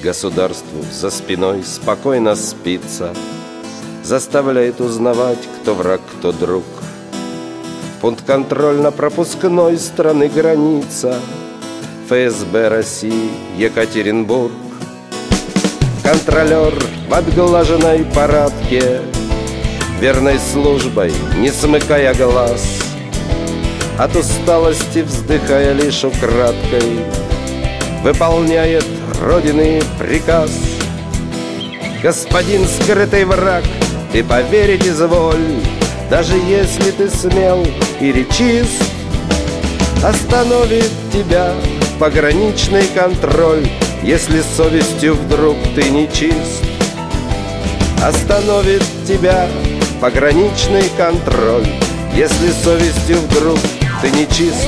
государству за спиной спокойно спится, заставляет узнавать, кто враг, кто друг. Пункт контрольно-пропускной страны граница, ФСБ России, Екатеринбург. Контролер в отглаженной парадке, верной службой не смыкая глаз, от усталости вздыхая лишь украдкой, выполняет Родины приказ. Господин скрытый враг, ты поверить изволь, даже если ты смел и речист, остановит тебя пограничный контроль, если совестью вдруг ты не чист. Остановит тебя пограничный контроль, если совестью вдруг ты не чист.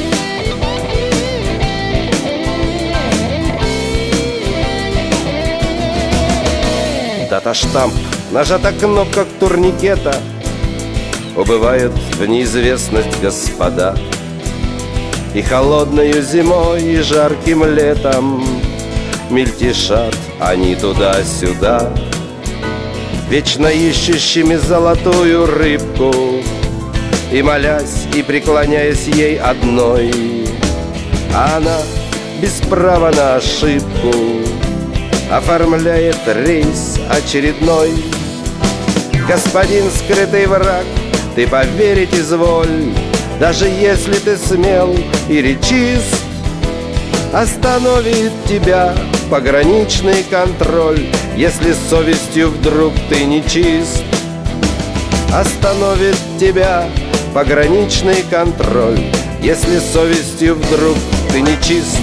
Дата-штамп, нажата кнопка турникета, убывают в неизвестность господа. И холодною зимой, и жарким летом мельтешат они туда-сюда, вечно ищущими золотую рыбку, и молясь, и преклоняясь ей одной. А она без права на ошибку оформляет рейс очередной. Господин скрытый враг, ты поверить изволь, даже если ты смел и речист, остановит тебя пограничный контроль, если с совестью вдруг ты не чист. Остановит тебя пограничный контроль, если с совестью вдруг ты не чист.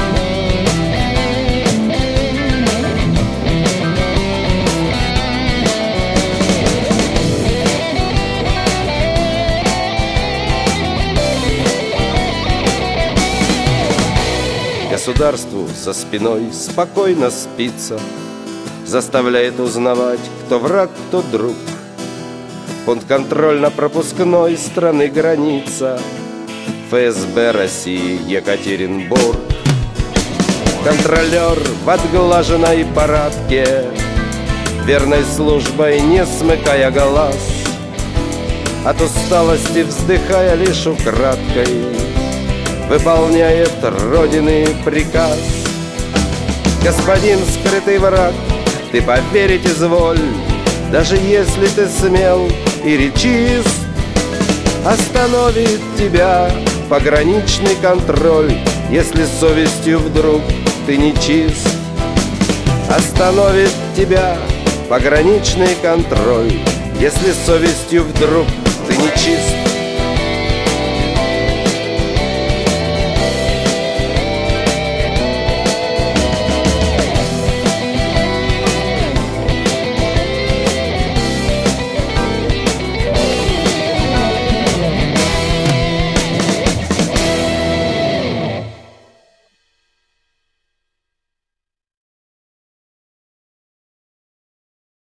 Государству за спиной спокойно спится, заставляет узнавать, кто враг, кто друг. Пункт контрольно-пропускной страны граница, ФСБ России, Екатеринбург. Контролер в отглаженной парадке, верной службой не смыкая глаз, от усталости вздыхая лишь украдкой, выполняет Родины приказ. Господин скрытый враг, ты поверить изволь, даже если ты смел и речист, остановит тебя пограничный контроль, если с совестью вдруг ты не чист. Остановит тебя пограничный контроль, если с совестью вдруг ты не чист.